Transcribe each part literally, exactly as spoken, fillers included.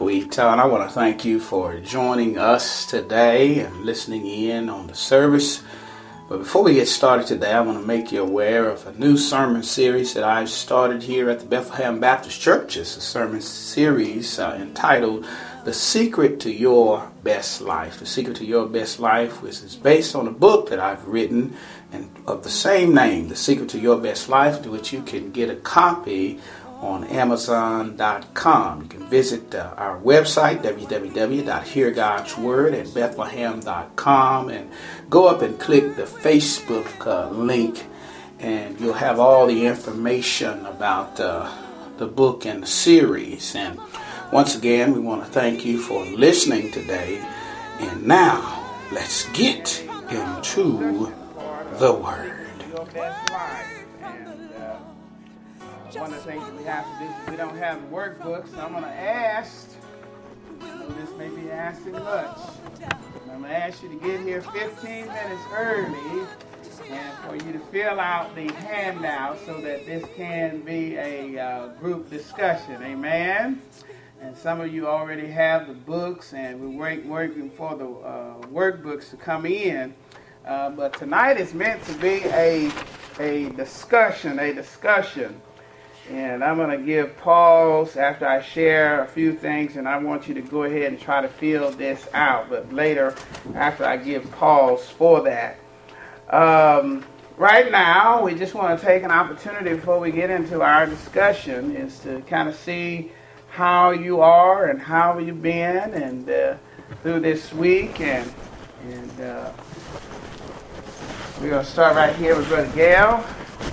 Kuita, I want to thank you for joining us today and listening in on the service. But before we get started today, I want to make you aware of a new sermon series that I've started here at the Bethlehem Baptist Church. It's a sermon series uh, entitled The Secret to Your Best Life. The Secret to Your Best Life, which is based on a book that I've written and of the same name, The Secret to Your Best Life, to which you can get a copy on amazon dot com. You can visit uh, our website, w w w dot hear gods word at bethlehem dot com, and go up and click the Facebook uh, link, and you'll have all the information about uh, the book and the series. And once again, we want to thank you for listening today. And now, let's get into the Word. One of the things that we have to do is we don't have workbooks, so I'm going to ask, you know, this may be asking much, I'm going to ask you to get here fifteen minutes early and for you to fill out the handout so that this can be a uh, group discussion, amen? And some of you already have the books, and we're wait, working for the uh, workbooks to come in, uh, but tonight is meant to be a, a discussion, a discussion. And I'm going to give pause after I share a few things, and I want you to go ahead and try to fill this out. But later, after I give pause for that. Um, right now, we just want to take an opportunity before we get into our discussion is to kind of see how you are and how you've been and uh, through this week. And, and uh, we're going to start right here with Brother Gail.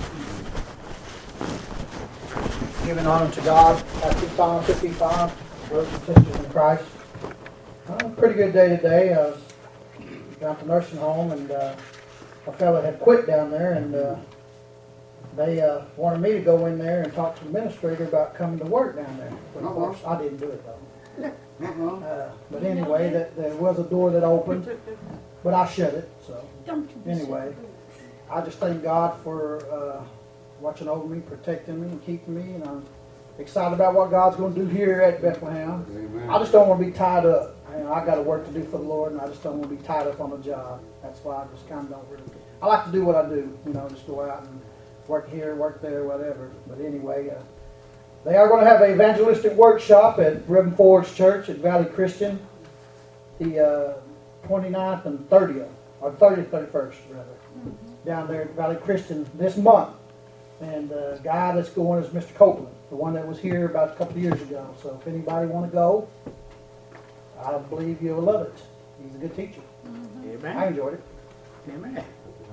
Giving honor to God, Pastor Psalm fifty-five, brothers and sisters in Christ. Uh, pretty good day today. I was down to nursing home, and uh, a fellow had quit down there, and uh, they uh, wanted me to go in there and talk to the administrator about coming to work down there. But of course, I didn't do it though. Uh, but anyway, that there was a door that opened, but I shut it. So anyway, I just thank God for Uh, watching over me, protecting me, and keeping me, and I'm excited about what God's going to do here at Bethlehem. Amen. I just don't want to be tied up. You know, I got a work to do for the Lord, and I just don't want to be tied up on a job. That's why I just kind of don't really. I like to do what I do, you know, just go out and work here, work there, whatever. But anyway, uh, they are going to have an evangelistic workshop at Reverend Ford's Church at Valley Christian, the uh, twenty-ninth and thirtieth, or thirtieth, thirty-first rather, mm-hmm. down there at Valley Christian this month. And the guy that's going is Mister Copeland, the one that was here about a couple of years ago. So if anybody want to go, I believe you'll love it. He's a good teacher. Mm-hmm. Amen. I enjoyed it. Amen.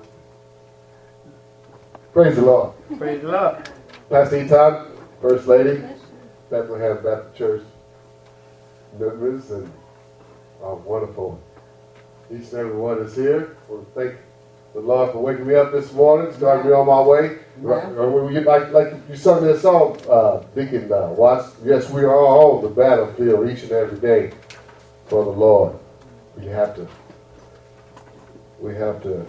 Praise the Lord. Praise the Lord. Pastor E. Todd, First Lady, Bethlehem Baptist Church members, and our wonderful each and every one is here. I want to thank the Lord for waking me up this morning, starting me on my way. Yeah. Like, like you sung that song, uh, Deacon uh, Watts. Yes, we are all on the battlefield each and every day for the Lord. We have to, we have to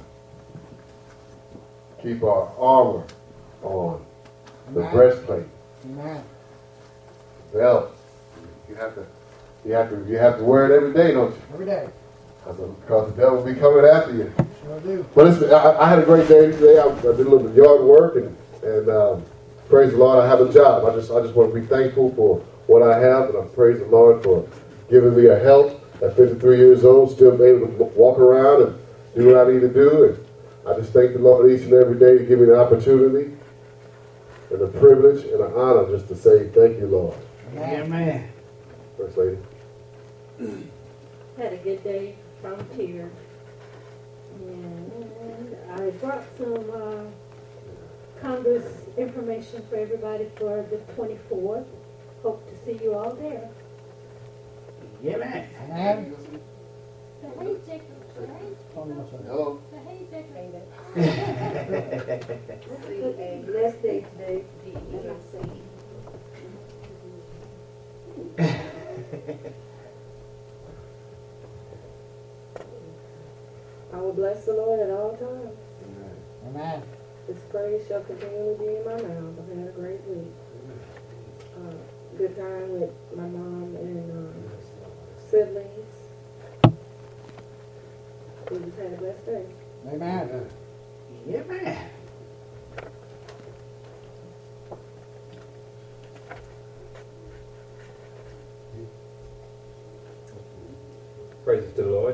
keep our armor on, the Amen. Breastplate, Amen. belt. You have to, you have to, you have to wear it every day, don't you? Every day. Because the devil will be coming after you. Sure do. But it's, I, I had a great day today. I, I did a little bit of yard work, and, and um, praise the Lord, I have a job. I just I just want to be thankful for what I have, and I praise the Lord for giving me a health at fifty-three years old, still be able to walk around and do what I need to do. And I just thank the Lord each and every day to give me the opportunity and the privilege and the honor just to say thank you, Lord. Amen. First Lady. Had a good day from here. And I brought some uh, Congress information for everybody for the twenty-fourth. Hope to see you all there. Yeah, man. Amen. So hey, Jacob. Hello. So hey, Jacob. Blessed day today. I will bless the Lord at all times. Amen. His praise shall continually be in my mouth. I've had a great week. Uh, good time with my mom and uh, Jesus had a blessed day. Amen. Yeah, man. Praises to the Lord.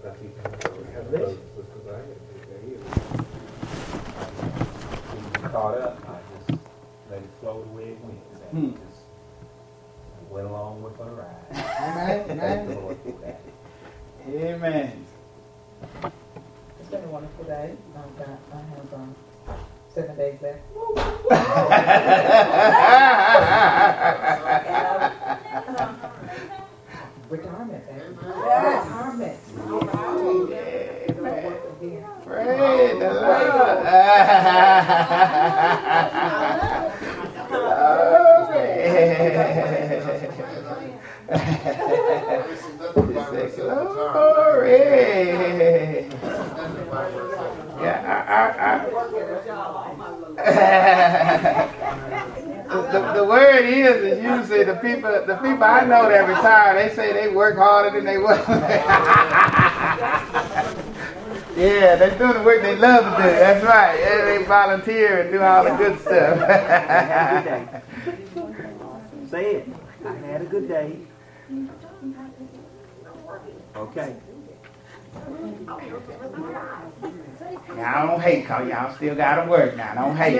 Caught up. I just let it flow the way it went. And Hmm. just went along with the ride. Amen. Thank the Amen. Lord for that. Amen. It's been a wonderful day. I've got, I have um, seven days left. And, um, retirement, baby. Retirement. All right. We're gonna work again. Praise the Lord. Glory. Yeah, I, I, I. the, the word is, is usually the people, the people I know that retire, they say they work harder than they work. Yeah, they're doing the work they love to do. That's right. Yeah, they volunteer and do all the good stuff. Say it. I had a good day. Okay. Now, don't hate, because y'all still got to work now. Don't hate.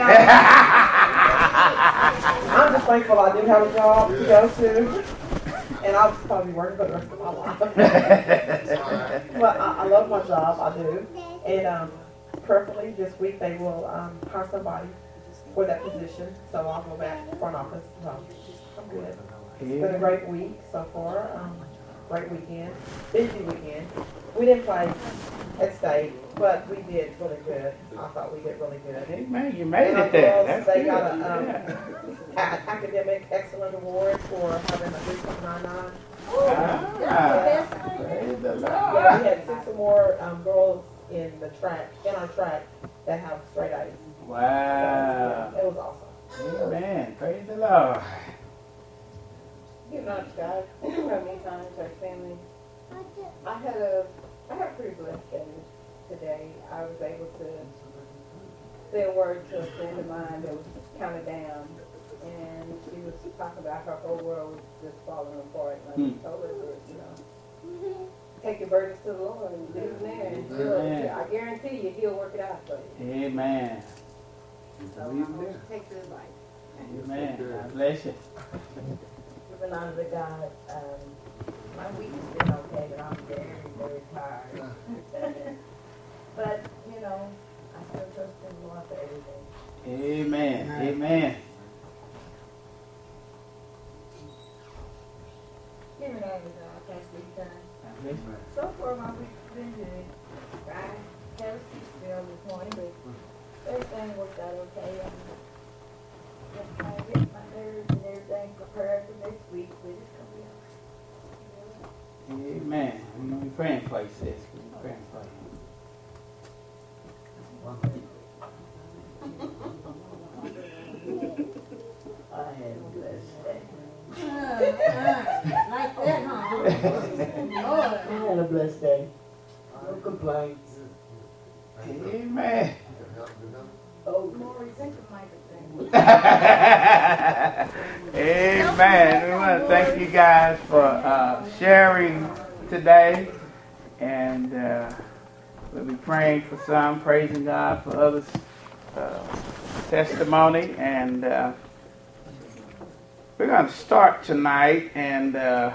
I'm just thankful I do have a job to go to. And I'll just probably be working for the rest of my life. But I, I love my job, I do. And um, preferably this week they will um, hire somebody for that position. So I'll go back to front office. So I'm good. It's been a great week so far. Um, great weekend. Busy weekend. We didn't play at state, but we did really good. I thought we did really good. Hey, man, you made And it our there. girls, That's they good. got a um, Yeah. a- academic excellent award for having a three point nine nine. Ah, praise the Yeah, we Lord. had six or more um, girls in the track, in our track, that have straight A's. Wow. It was awesome. Amen. Praise the Lord. You know, God, from me time to our family. I had a, I had a pretty blessed day today. I was able to say a word to a friend of mine that was kind of down, and she was talking about her whole world was just falling apart. And I just told her that, you know, take your burdens to the Lord and leave them there, and Amen. he'll, I guarantee you, He'll work it out for you. Amen. So I hope you take the advice. Amen. God bless you. Giving honor to God, um, my week has been okay, but I'm very, very tired. But, you know, I still trust in the Lord for everything. Amen. Amen. Give me that with uh, past week time. God bless you. So far, my week's been good. I had a sick spell this morning, but everything worked out okay. I'm just trying to get my nerves and everything prepared for next week, but it's going to be all right. Amen. We're going to be praying for you, sis. We're going to be praying for you. I had a blessed day. Like that, huh? I had a blessed day. No complaints. Amen. Oh, Lord, take the mic thing. Amen. We want to thank you guys for uh, sharing today. And uh, we'll be praying for some, praising God for others' uh, testimony. And uh, we're going to start tonight. And uh,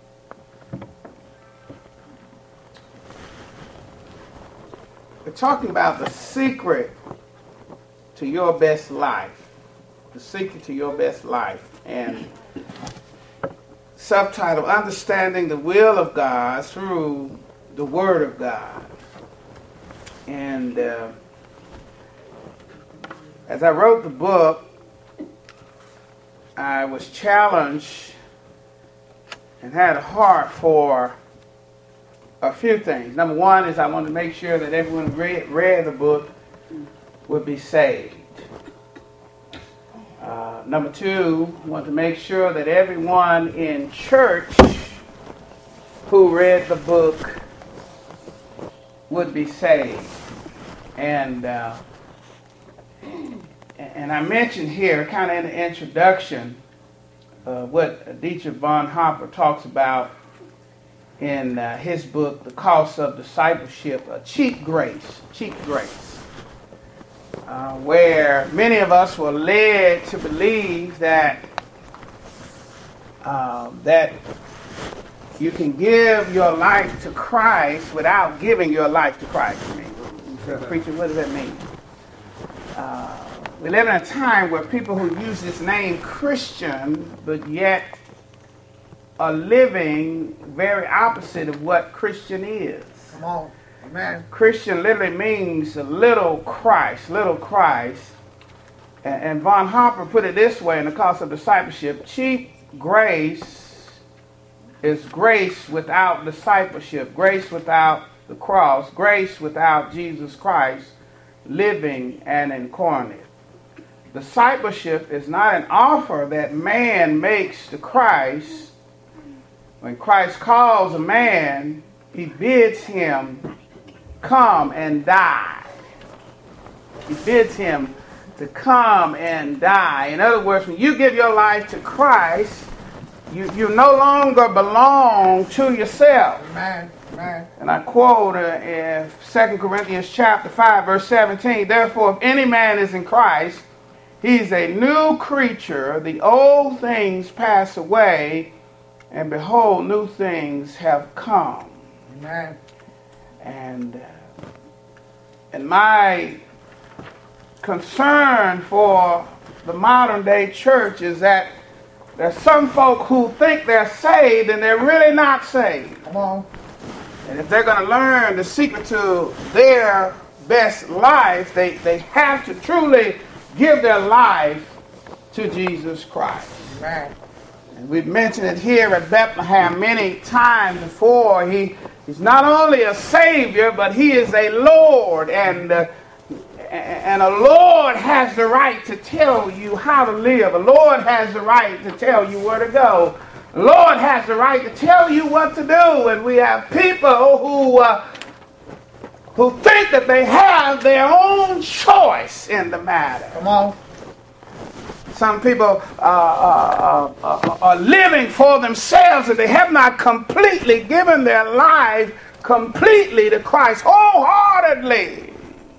we're talking about the secret to your best life. The secret to your best life. And subtitle, Understanding the Will of God Through the Word of God. And uh, as I wrote the book, I was challenged and had a heart for a few things. Number one is I wanted to make sure that everyone who read, read the book would be saved. Uh, number two, I want to make sure that everyone in church who read the book would be saved. And uh, and I mentioned here, kind of in the introduction, uh, what Dietrich Bonhoeffer talks about in uh, his book, The Cost of Discipleship, a cheap grace, cheap grace, uh, where many of us were led to believe that uh, that you can give your life to Christ without giving your life to Christ. I mean, you say, preacher, what does that mean? Uh, we live in a time where people who use this name Christian, but yet are living very opposite of what Christian is. Come on. Amen. Christian literally means little Christ, little Christ. And, and Von Hopper put it this way in The Cost of Discipleship: cheap grace is grace without discipleship, grace without the cross, grace without Jesus Christ living and incarnate. Discipleship is not an offer that man makes to Christ. When Christ calls a man, he bids him come and die. He bids him to come and die. In other words, when you give your life to Christ, you, you no longer belong to yourself. Amen. Amen. And I quote uh, in Second Corinthians chapter five, verse seventeen, therefore, if any man is in Christ, he's a new creature. The old things pass away, and behold, new things have come. Amen. And, uh, and my concern for the modern day church is that there's some folk who think they're saved and they're really not saved. Come on. And if they're going to learn the secret to their best life, they, they have to truly give their life to Jesus Christ. Amen. And we've mentioned it here at Bethlehem many times before. He, he's not only a Savior, but He is a Lord. And, uh, and a Lord has the right to tell you how to live. A Lord has the right to tell you where to go. The Lord has the right to tell you what to do. And we have people who uh, who think that they have their own choice in the matter. Come on. Some people uh, uh, uh, are living for themselves and they have not completely given their life completely to Christ, wholeheartedly.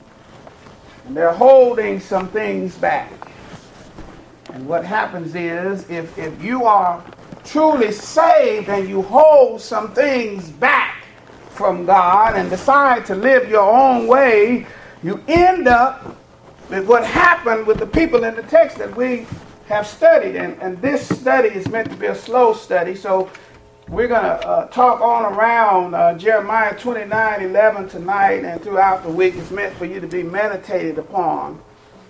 And they're holding some things back. And what happens is, if, if you are truly saved and you hold some things back from God and decide to live your own way, you end up with what happened with the people in the text that we have studied. And, and this study is meant to be a slow study, so we're going to uh, talk on around uh, Jeremiah twenty-nine eleven tonight and throughout the week. It's meant for you to be meditated upon.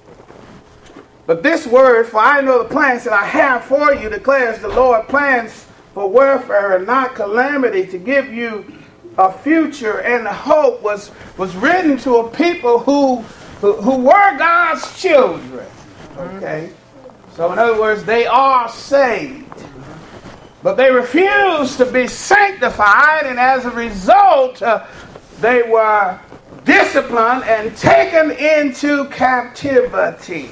But this word, for I know the plans that I have for you, declares the Lord, plans for welfare and not calamity, to give you a future and a hope, was, was written to a people who, who, who were God's children. Okay? So in other words, they are saved. But they refused to be sanctified, and as a result, uh, they were disciplined and taken into captivity.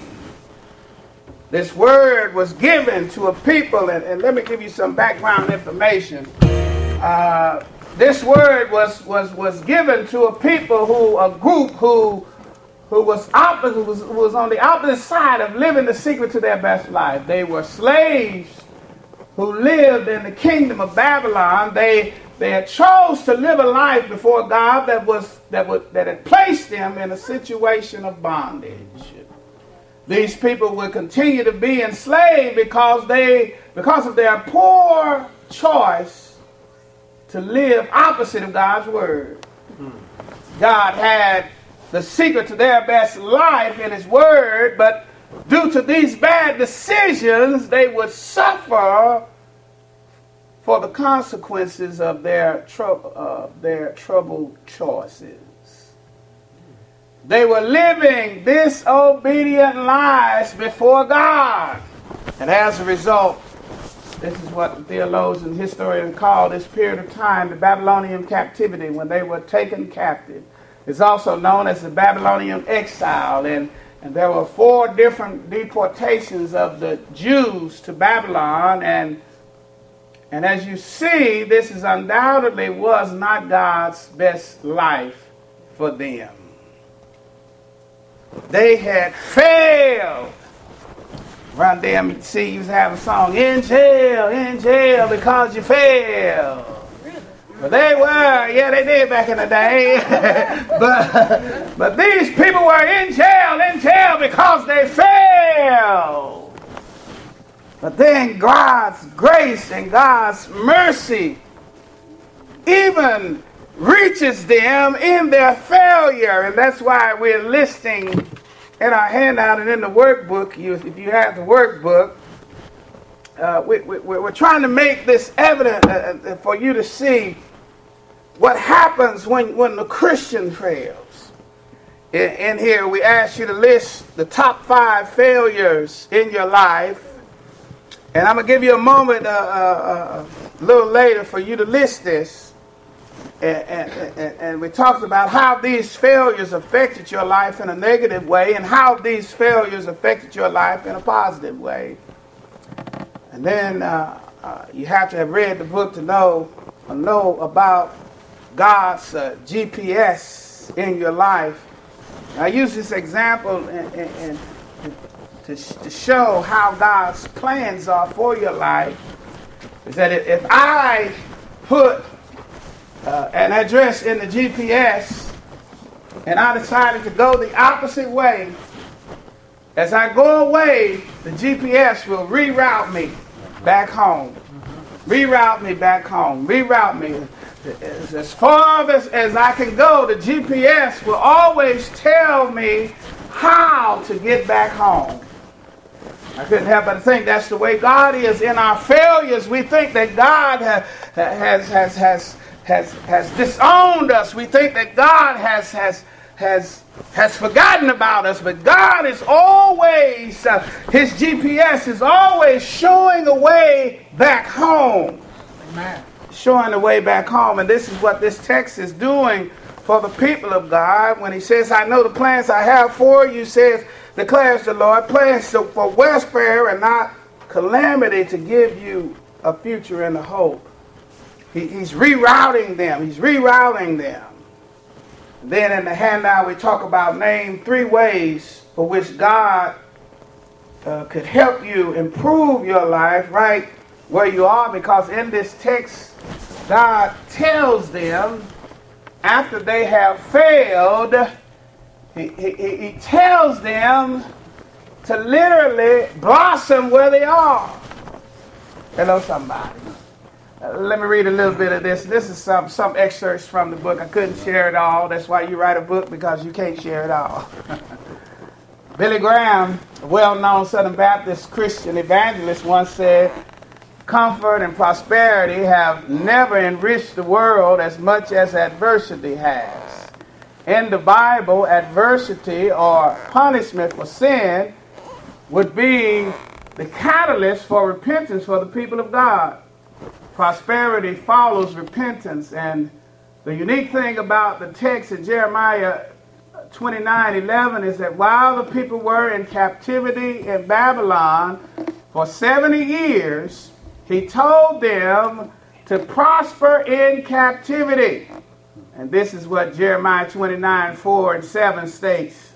This word was given to a people, and, and let me give you some background information. Uh, this word was, was, was given to a people who, a group who, who was opposite, who was, who was on the opposite side of living the secret to their best life. They were slaves who lived in the kingdom of Babylon. They they had chose to live a life before God that was that would that had placed them in a situation of bondage. These people would continue to be enslaved because they because of their poor choice to live opposite of God's word. God had the secret to their best life in His word, but due to these bad decisions, they would suffer for the consequences of their, trou- uh, their troubled choices. They were living disobedient lives before God. And as a result, this is what the theologians and historians call this period of time, the Babylonian captivity, when they were taken captive. It's also known as the Babylonian exile. And, and there were four different deportations of the Jews to Babylon. And, and as you see, this is undoubtedly was not God's best life for them. They had failed. Around there, you see, you have a song, in jail, in jail, because you failed. But they were, yeah, they did back in the day. but, but these people were in jail, in jail because they failed. But then God's grace and God's mercy even reaches them in their failure. And that's why we're listing in our handout and in the workbook, you, if you have the workbook, uh, we, we, we're trying to make this evident uh, for you to see what happens when, when the Christian fails. In, in here, we ask you to list the top five failures in your life. And I'm going to give you a moment uh, uh, a little later for you to list this. And, and, and, and we talked about how these failures affected your life in a negative way and how these failures affected your life in a positive way. And then uh, uh, you have to have read the book to know, uh, know about God's uh, G P S in your life. I use this example in, in, in, to, to show how God's plans are for your life. Is that if I put uh, an address in the G P S and I decided to go the opposite way, as I go away, the G P S will reroute me back home. Reroute me back home. Reroute me. As far as, as I can go, the G P S will always tell me how to get back home. I couldn't help but think that's the way God is. In our failures, we think that God ha, has, has, has, has, has disowned us. We think that God has, has, has, has forgotten about us. But God is always, uh, his G P S is always showing a way back home. Amen. Showing the way back home. And this is what this text is doing for the people of God. When he says, I know the plans I have for you, says, declares the Lord, plans for welfare and not calamity, to give you a future and a hope. He, he's rerouting them. He's rerouting them. Then in the handout we talk about name three ways for which God uh, could help you improve your life right where you are, because in this text God tells them after they have failed, he, he, he tells them to literally blossom where they are. Hello, somebody. Uh, let me read a little bit of this. This is some, some excerpts from the book. I couldn't share it all. That's why you write a book, because you can't share it all. Billy Graham, a well-known Southern Baptist Christian evangelist, once said, comfort and prosperity have never enriched the world as much as adversity has. In the Bible, adversity or punishment for sin would be the catalyst for repentance for the people of God. Prosperity follows repentance, and the unique thing about the text in Jeremiah twenty-nine eleven is that while the people were in captivity in Babylon for seventy years, he told them to prosper in captivity. And this is what Jeremiah twenty-nine four and seven states.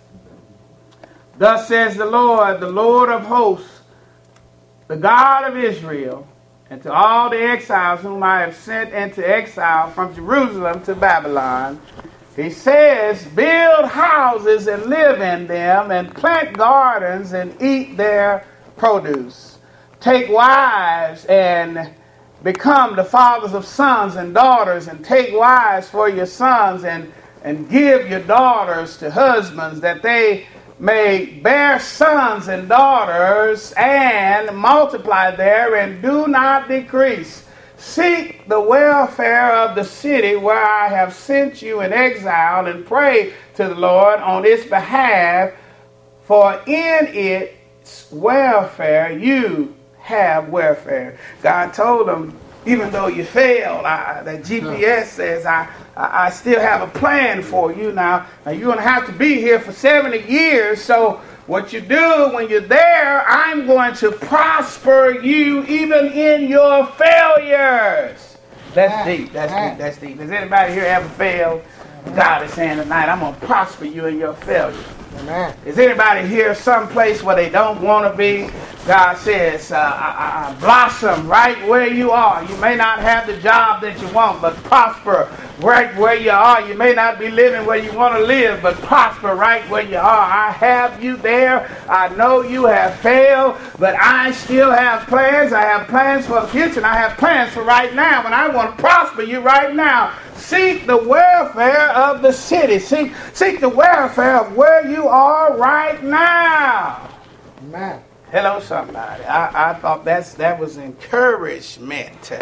Thus says the Lord, the Lord of hosts, the God of Israel, and to all the exiles whom I have sent into exile from Jerusalem to Babylon, he says, build houses and live in them, and plant gardens and eat their produce. Take wives and become the fathers of sons and daughters, and take wives for your sons, and, and give your daughters to husbands, that they may bear sons and daughters, and multiply there, and do not decrease. Seek the welfare of the city where I have sent you in exile, and pray to the Lord on its behalf, for in its welfare you have welfare. God told them even though you failed, I, the G P S says I, I, I still have a plan for you. Now, now you're going to have to be here for seventy years. So what you do when you're there, I'm going to prosper you even in your failures. That's deep. That's deep. That's deep. Has anybody here ever failed? God is saying tonight, I'm going to prosper you in your failure. Amen. Is anybody here someplace where they don't want to be? God says, uh, I, I blossom right where you are. You may not have the job that you want, but prosper right where you are. You may not be living where you want to live, but prosper right where you are. I have you there. I know you have failed, but I still have plans. I have plans for the future, and I have plans for right now, and I want to prosper you right now. Seek the welfare of the city. Seek, seek the welfare of where you are right now. Amen. Hello, somebody. I, I thought that's that was encouragement.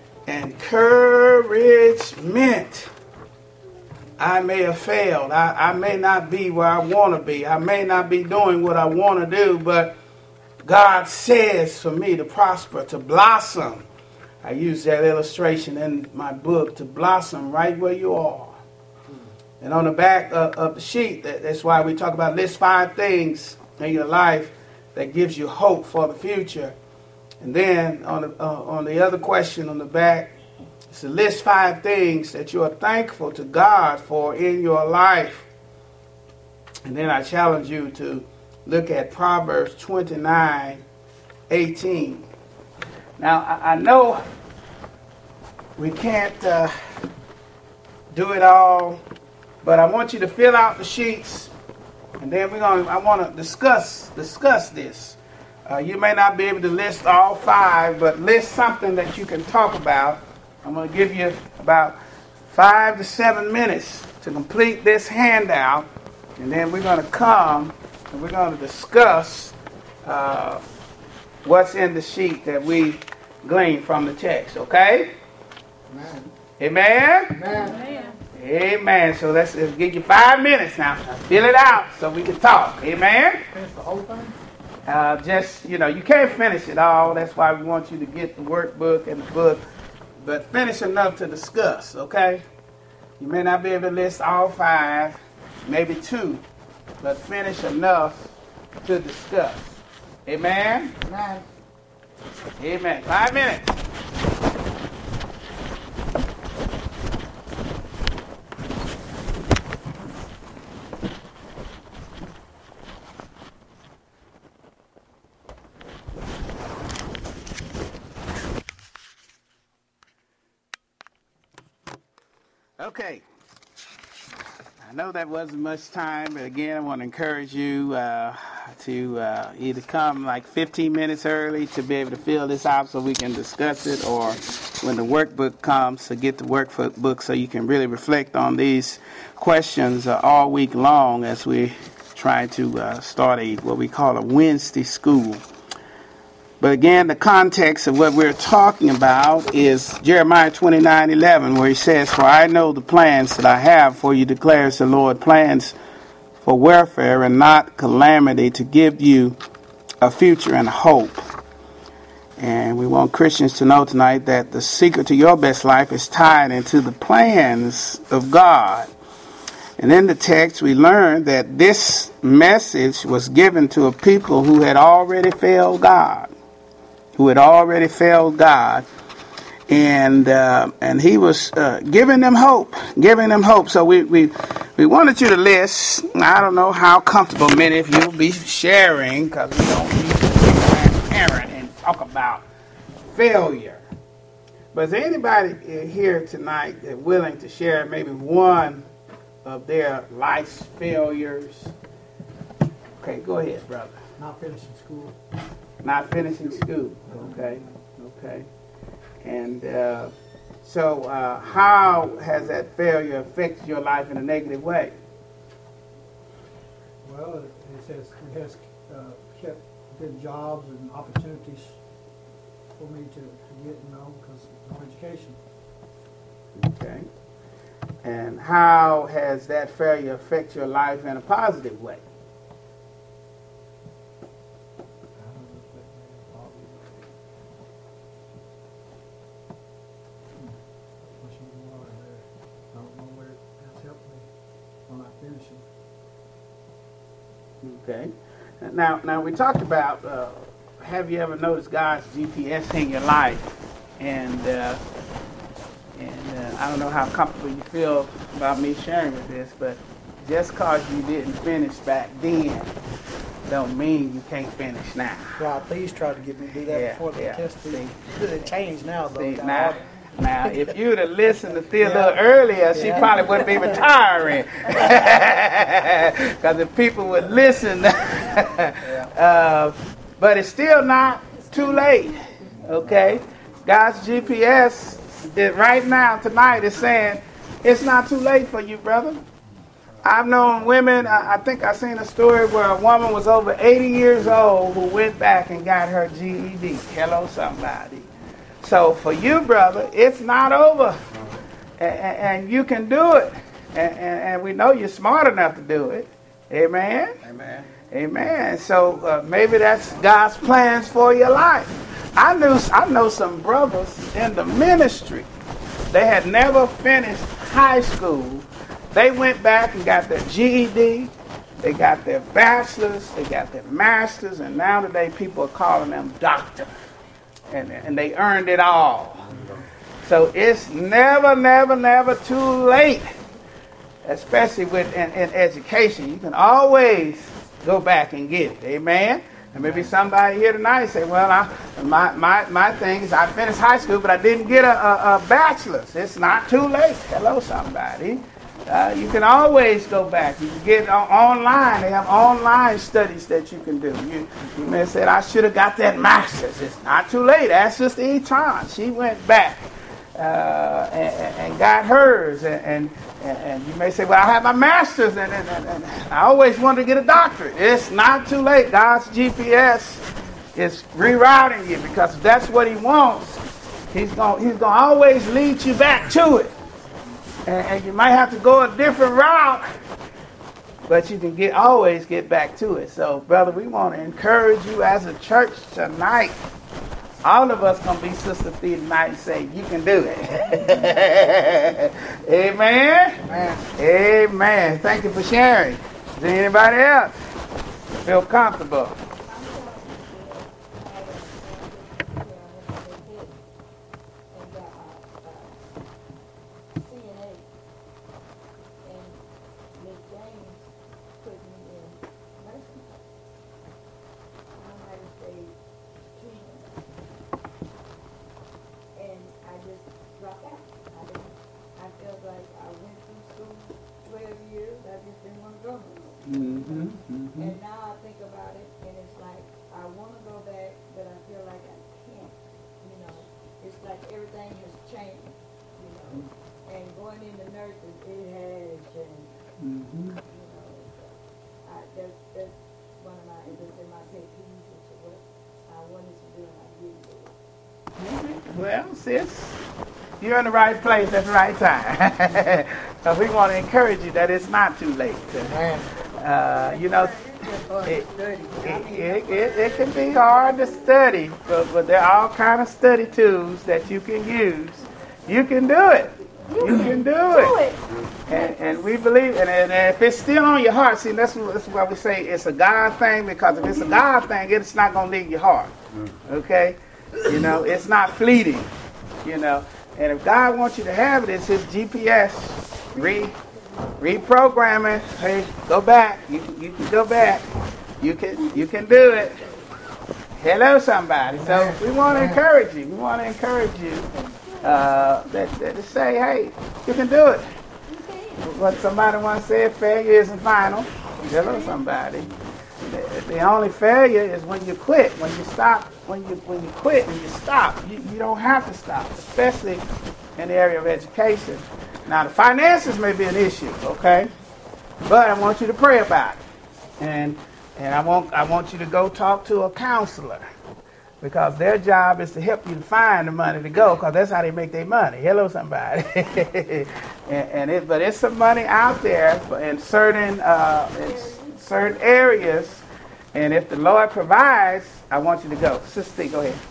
Encouragement. I may have failed. I, I may not be where I want to be. I may not be doing what I want to do, but God says for me to prosper, to blossom. I use that illustration in my book, to blossom right where you are. And on the back of, of the sheet, that, that's why we talk about list five things in your life that gives you hope for the future. And then on the, uh, on the other question on the back, it's to list five things that you are thankful to God for in your life. And then I challenge you to look at Proverbs twenty-nine eighteen. Now, I, I know we can't uh, do it all, but I want you to fill out the sheets, and then we're going. I want to discuss discuss this. Uh, you may not be able to list all five, but list something that you can talk about. I'm going to give you about five to seven minutes to complete this handout, and then we're going to come and we're going to discuss uh, what's in the sheet that we gleaned from the text. Okay? Amen. Amen? Amen. Amen. So let's, let's give you five minutes now. Fill it out so we can talk. Amen? Finish the whole thing? Uh, just, you know, you can't finish it all. That's why we want you to get the workbook and the book. But finish enough to discuss, okay? You may not be able to list all five, maybe two, but finish enough to discuss. Amen? Amen. Amen. Five minutes. Okay. I know that wasn't much time, but again, I want to encourage you uh, to uh, either come like fifteen minutes early to be able to fill this out so we can discuss it, or when the workbook comes, to get the workbook so you can really reflect on these questions uh, all week long as we try to uh, start a what we call a Wednesday school. But again, the context of what we're talking about is Jeremiah twenty-nine eleven, where he says, "For I know the plans that I have for you, declares the Lord, plans for welfare and not calamity, to give you a future and hope." And we want Christians to know tonight that the secret to your best life is tied into the plans of God. And in the text, we learn that this message was given to a people who had already failed God. who had already failed God, and uh, and he was uh, giving them hope, giving them hope. So we, we we wanted you to list. I don't know how comfortable many of you will be sharing, because we don't need to be transparent and talk about failure. But is there anybody here tonight that willing to share maybe one of their life's failures? Okay, go ahead, brother. Not finishing school. Not finishing school. Okay, okay. And uh, so uh, how has that failure affected your life in a negative way? Well, it, it has, it has uh, kept good jobs and opportunities for me to, to get, you know, because of no education. Okay. And how has that failure affected your life in a positive way? Okay. Now, now we talked about, uh, have you ever noticed God's G P S in your life? And uh, and uh, I don't know how comfortable you feel about me sharing with this, but just because you didn't finish back then, don't mean you can't finish now. Right, please try to get me to do that Yeah, before the yeah. test. See. It changed now, though. See, Got now, all- now, if you'd have listened to Thea a Yeah. little earlier, she Yeah. probably wouldn't be retiring. Because if people would listen, uh, but it's still not too late. Okay, God's G P S is right now tonight is saying it's not too late for you, brother. I've known women. I, I think I seen a story where a woman was over eighty years old who went back and got her G E D. Hello, somebody. So for you, brother, it's not over, and, and you can do it, and, and, and we know you're smart enough to do it. Amen. Amen. Amen. So uh, maybe that's God's plans for your life. I knew I know some brothers in the ministry. They had never finished high school. They went back and got their G E D. They got their bachelor's. They got their master's, and now today people are calling them doctor, and and they earned it all. So it's never, never, never too late, especially with in, in education. You can always go back and get it. Amen. And maybe somebody here tonight say, well, I, my, my, my thing is I finished high school, but I didn't get a, a, a bachelor's. It's not too late. Hello, somebody. Uh, you can always go back. You can get on, online. They have online studies that you can do. You, you may have said, I should have got that master's. It's not too late. That's just Etron. She went back uh, and, and got hers. And, and, and you may say, well, I have my master's, and, and, and, and I always wanted to get a doctorate. It's not too late. God's G P S is rerouting you, because if that's what he wants, he's going he's going to always lead you back to it. And, and you might have to go a different route, but you can get always get back to it. So, brother, we want to encourage you as a church tonight. All of us going to be Sister Thea tonight and say, you can do it. Amen? Amen. Amen. Thank you for sharing. Is there anybody else feel comfortable? Mm-hmm, mm-hmm. And now I think about it, and it's like, I want to go back, but I feel like I can't, you know. It's like everything has changed, you know. And going into nursing, it has changed, mm-hmm. you know. So I, that's, that's one of my, that's in my pet peeves, is what I wanted to do and I didn't do it. Mm-hmm. Well, sis, you're in the right place at the right time. So we want to encourage you that it's not too late. Uh, you know, it, it, it, it can be hard to study, but, but there are all kind of study tools that you can use. You can do it. You can do it. And, and we believe, and, and if it's still on your heart, see, that's, that's why we say it's a God thing, because if it's a God thing, it's not going to leave your heart. Okay? You know, it's not fleeting, you know. And if God wants you to have it, it's his G P S. Re, reprogram it. Hey, go back. You, you can go back. You can you can do it. Hello, somebody. So we want to encourage you. We want to encourage you uh, that, that to say, hey, you can do it. What somebody once said, failure isn't final. Hello, somebody. The, the only failure is when you quit. When you stop. When you when you quit and you stop. You, you don't have to stop, especially in the area of education. Now, the finances may be an issue, okay? But I want you to pray about it. And and I want I want you to go talk to a counselor, because their job is to help you to find the money to go, because that's how they make their money. Hello, somebody. and and it, but it's some money out there in certain uh, in certain areas, and if the Lord provides, I want you to go. Sister, go ahead.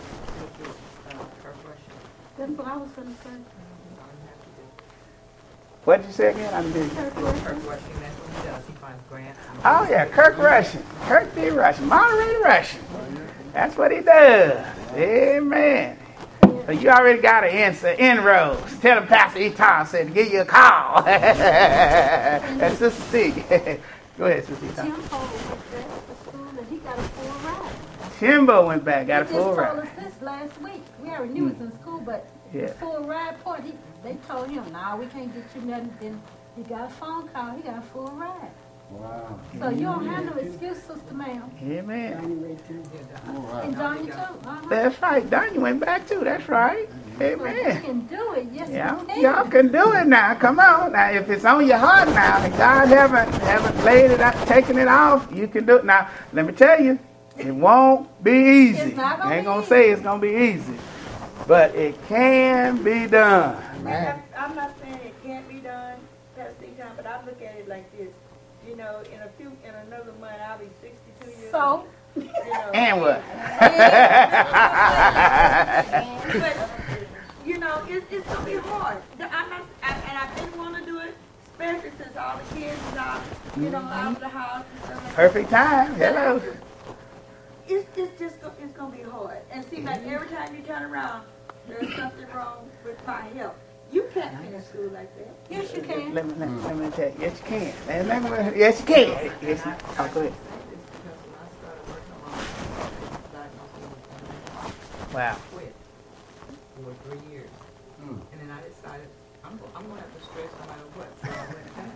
That's what I was going to say. What did you say again? I didn't hear you. Her question, that's what he does. He Oh, yeah, Kirk Rushing. Kirk D. Rushing. Moderator Rushing. That's what he does. Amen. So you already got an in, inroads. Tell him Pastor E. Thompson to give you a call. That's Sister C. Go ahead, Sister E. Thompson. Timbo went back to school and he got a full ride. Timbo went back, got a full They just told ride. us this last week. We already knew it was in school, but Yeah. the full ride part, he, they told him, nah, we can't get you nothing. Then he got a phone call. He got a full ride. Wow. So you don't have no excuse, Sister Ma'am. Amen. And Johnny too. Uh-huh. That's right. Don, you went back too. That's right. So you Amen. can do it. Yes, Yeah, you can. y'all can do it now. Come on. Now, if it's on your heart now and God haven't, haven't laid it out, taken it off, you can do it. Now, let me tell you, it won't be easy. It's not gonna I ain't be going to easy. say it's going to be easy, but it can be done. Man, I'm not saying it can't be done, Pastor John, but I look at it like this. You know, in a few, in another month, I'll be sixty-two years So, old. You know, And what? but, you know, it's, it's going to be hard. I'm not, I, and I didn't want to do it, especially since all the kids is out, you know, out of the house and stuff like that. Perfect time. Hello. It's, it's just go, it's going to be hard. And see, like every time you turn around, there's something wrong with my health. You can't finish school like that. yes, you can. Let me, let me, let me tell you. Yes, you can. Let me- let me- Yes, you can. Yes, you, oh, go ahead. Wow. Quit for three years. And then I decided I'm, go- I'm going to have to stress no matter what. So I went back.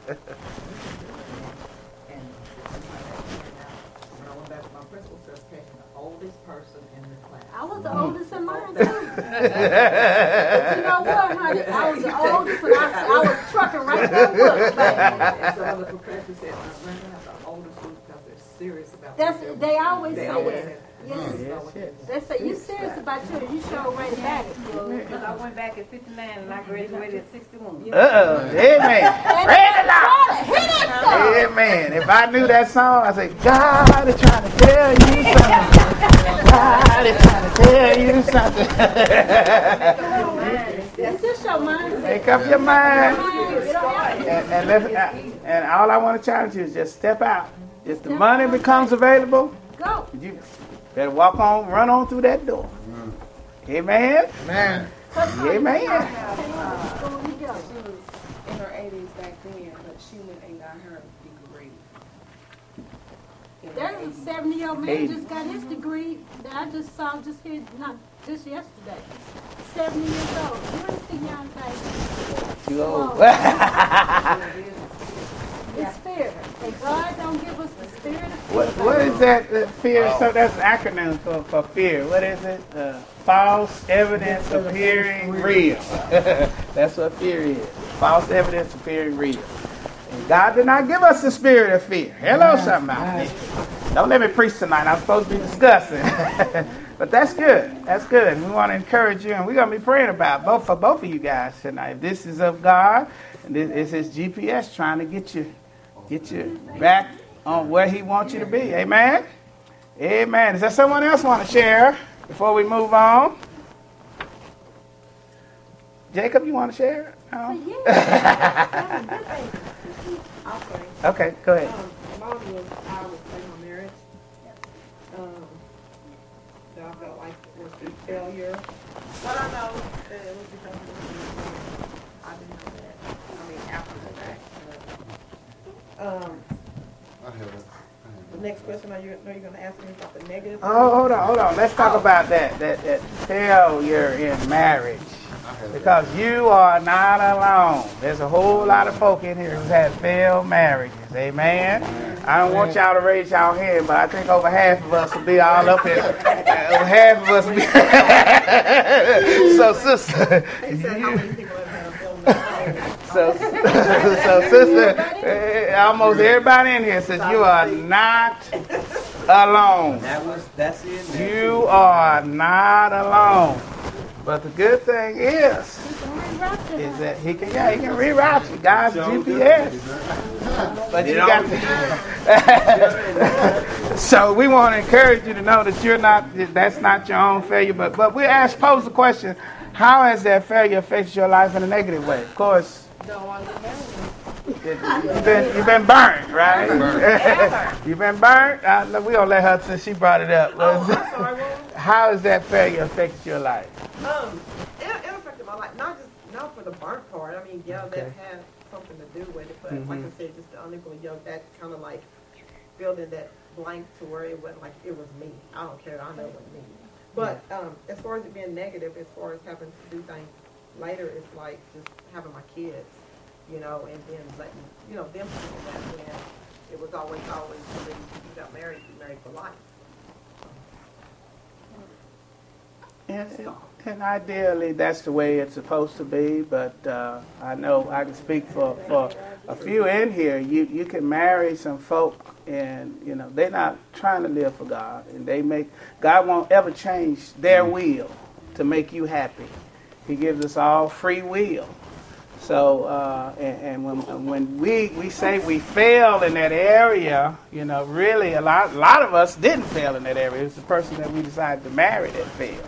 And when I went back to my principal certification, the oldest person in the class. I was the oldest in mine, too. But you know what, honey? I was the oldest, and I, I was trucking right there with them, baby. And some other professors said, I'm going to have the oldest group because they're serious about That's, this. they always They say always that. say Yes. Yes, yes. They say, you serious about you, you show right back. Because I went back at fifty-nine and I graduated at sixty-one. Uh-oh. Amen. Praise the Lord. Hit it, though. Amen. If I knew that song, I'd say, God is trying to tell you something. God is trying to tell you something. It's just your mindset. Make up your mind. It don't have to. And, and, let, and all I want to challenge you is just step out. If the money becomes available, Go. you better walk on, run on through that door. Amen. Man. Amen. She was in her eighties back then, but she went and got her degree. There's a seventy-year-old man just got his degree that I just saw just here, not just yesterday. seventy years old. You ain't seen young guys. Too old. It's fear. And God don't give us the spirit of fear. What, what is that? Uh, fear? So that's an acronym for, for fear. What is it? Uh, false evidence appearing real. That's what fear is. False evidence appearing real. And God did not give us the spirit of fear. Hello, somebody. Don't let me preach tonight. I'm supposed to be discussing. But that's good. That's good. We want to encourage you, and we're going to be praying about both for both of you guys tonight. If this is of God, and this is His G P S trying to get you, get you back on where He wants you to be. Amen. Amen. Is there someone else want to share before we move on? Jacob, you want to share? No? Okay, go ahead. Um, mine was I was in my marriage. Um, that I felt like was a failure. But I know that it was because of the I didn't know that. I mean, after the fact. But, um, the next question, are you, are you going to ask me about the negative? Oh, hold on, hold on. Let's talk about that, that, that failure in marriage. Because you are not alone. There's a whole lot of folk in here who've had failed marriages. Amen. I don't want y'all to raise y'all hand, but I think over half of us will be all up here. Uh, over half of us will be. So, sister. So, so, sister, uh, almost everybody in here says you are not alone. That was, that's it. You are not alone. But the good thing is, is that he can, yeah, he can reroute you. God's G P S. But you got to. So we want to encourage you to know that you're not. That's not your own failure. But but we ask pose the question: How has that failure affected your life in a negative way? Of course, Don't want to marry you've been you've been burnt, right? You've been burnt. Uh, look, we gonna let her since she brought it up. Oh, I'm sorry, what? How has that failure affected your life? Um, it, it affected my life, not just not for the burnt part. I mean, yeah, Okay. that had something to do with it, but Mhm. like I said, just the unequal yoke, that kind of like filled in that blank to where it wasn't like it was me. I don't care. I know it was me. But um, as far as it being negative, as far as having to do things later, it's like just having my kids, you know, and then letting, you know, them thinking that when it was always, always, when you got married, you married for life. And, and ideally, that's the way it's supposed to be. But uh, I know I can speak for, for a few in here. You you can marry some folk, and you know they're not trying to live for God, and they make God won't ever change their will to make you happy. He gives us all free will. So uh, and, and when when we, we say we fail in that area, you know, really a lot a lot of us didn't fail in that area. It's the person that we decided to marry that failed.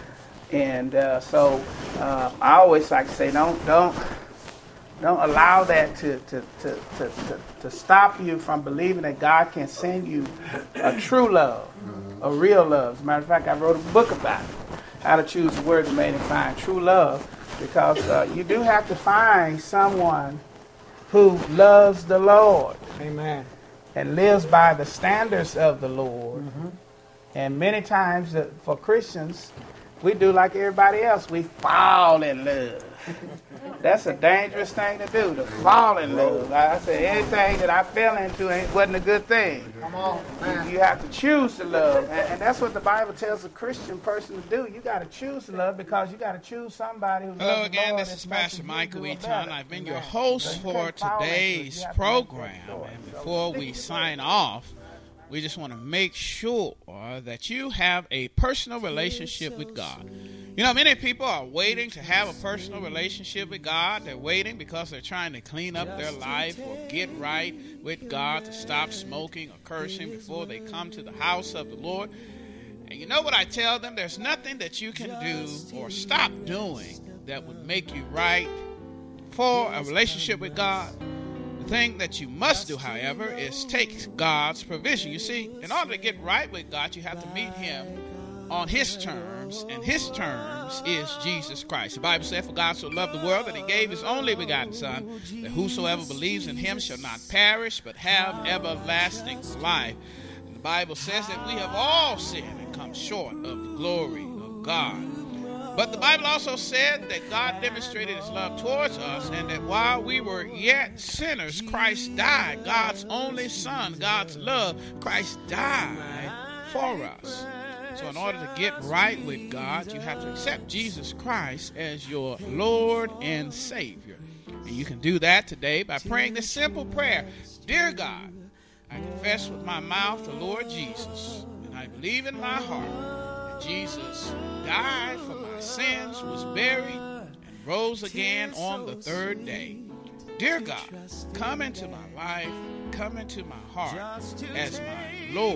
And uh, so uh, I always like to say, don't don't don't allow that to to, to, to, to to stop you from believing that God can send you a true love, a real love. As a matter of fact, I wrote a book about it, how to choose the word that made and find true love, because uh, you do have to find someone who loves the Lord. Amen. And lives by the standards of the Lord. Mm-hmm. And many times uh, for Christians, we do like everybody else. We fall in love. That's a dangerous thing to do, to fall in love. Like I said, anything that I fell into ain't, wasn't a good thing. Come on, man. You, you have to choose to love. And, and that's what the Bible tells a Christian person to do. You got to choose to love because you got to choose somebody who Hello loves the again, Lord this as is much Pastor as you Michael do or Eaton. better. I've been your Amen. host You for can't fall into it. today's You have to make that program. choice. And before we sign off, we just want to make sure that you have a personal relationship with God. You know, many people are waiting to have a personal relationship with God. They're waiting because they're trying to clean up their life or get right with God, to stop smoking or cursing before they come to the house of the Lord. And you know what I tell them? There's nothing that you can do or stop doing that would make you right for a relationship with God. The thing that you must do, however, is take God's provision. You see, in order to get right with God, you have to meet Him on His terms, and His terms is Jesus Christ. The Bible said, "For God so loved the world that He gave His only begotten Son, that whosoever believes in Him shall not perish, but have everlasting life." And the Bible says that we have all sinned and come short of the glory of God. But the Bible also said that God demonstrated His love towards us, and that while we were yet sinners, Christ died. God's only Son, God's love, Christ died for us. So in order to get right with God, you have to accept Jesus Christ as your Lord and Savior. And you can do that today by praying this simple prayer. Dear God, I confess with my mouth the Lord Jesus, and I believe in my heart that Jesus died for my sins, was buried, and rose again on the third day. Dear God, come into my life, come into my heart as my Lord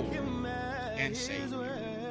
and Savior.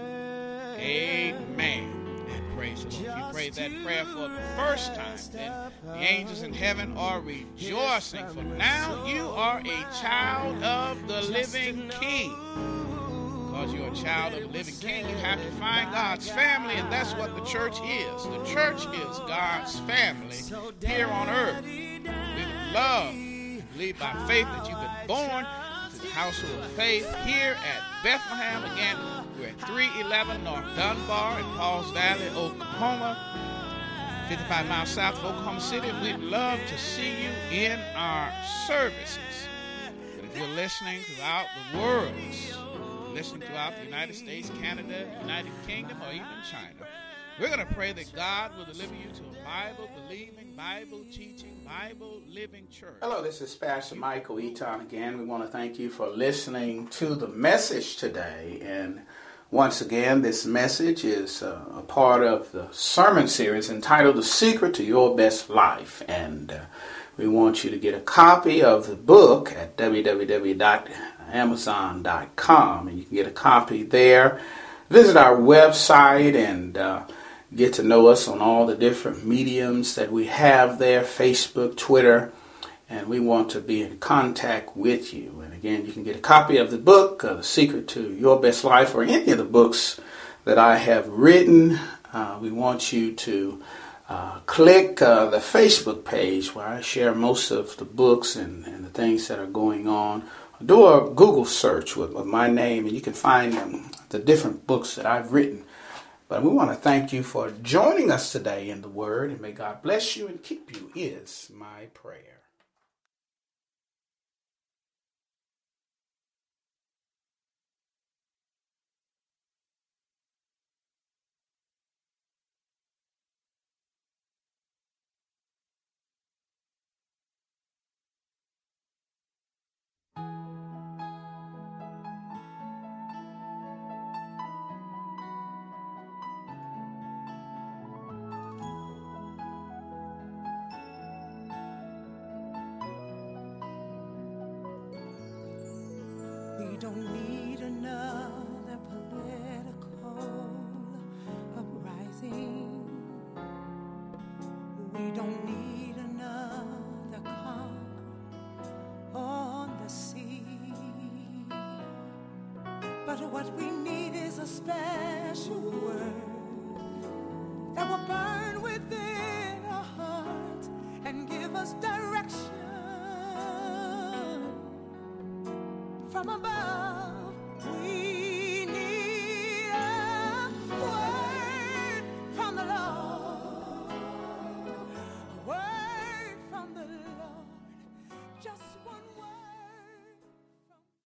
Amen. And praise the Lord. If you prayed that prayer for the first time, then the angels in heaven are rejoicing, for now you are a child of the living King. Because you're a child of the living King, you have to find God's family, and that's what the church is. The church is God's family here on earth. We would love to believe by faith that you've been born into the household of faith here at Bethlehem. Again, we're at three eleven North Dunbar in Pauls Valley, Oklahoma, fifty-five miles south of Oklahoma City. We'd love to see you in our services. But if you're listening throughout the world, listening throughout the United States, Canada, United Kingdom, or even China, we're going to pray that God will deliver you to a Bible-believing, Bible-teaching, Bible-living church. Hello, this is Pastor Michael Eaton again. We want to thank you for listening to the message today. And once again, this message is uh, a part of the sermon series entitled The Secret to Your Best Life. And uh, we want you to get a copy of the book at w w w dot amazon dot com, and you can get a copy there. Visit our website and uh, get to know us on all the different mediums that we have there, Facebook, Twitter, and we want to be in contact with you. And again, you can get a copy of the book, uh, The Secret to Your Best Life, or any of the books that I have written. Uh, we want you to uh, click uh, the Facebook page where I share most of the books and, and the things that are going on. Do a Google search with, with my name, and you can find them, the different books that I've written. But we want to thank you for joining us today in the Word, and may God bless you and keep you is my prayer. We don't need another political uprising. We don't need another conqueror on the sea. But what we need is a special word that will burn within our hearts and give us direction from above.